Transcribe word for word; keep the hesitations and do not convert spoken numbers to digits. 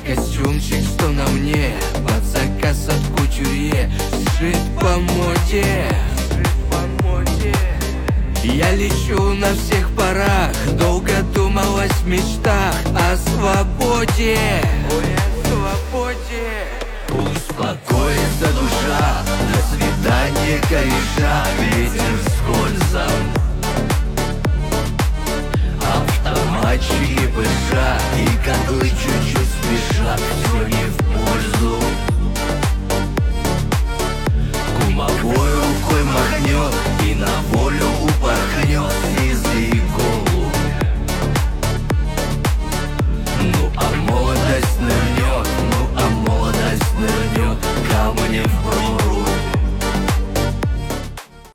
Костюмчик, что на мне, под заказ от кутюрье, сшит по моде. Я лечу на всех парах, долго думалась в мечтах о свободе. Ой, о свободе. Успокоится душа, до свидания, кореша. Ветер с кольцом, автоматчики пыша и котлы чуть-чуть.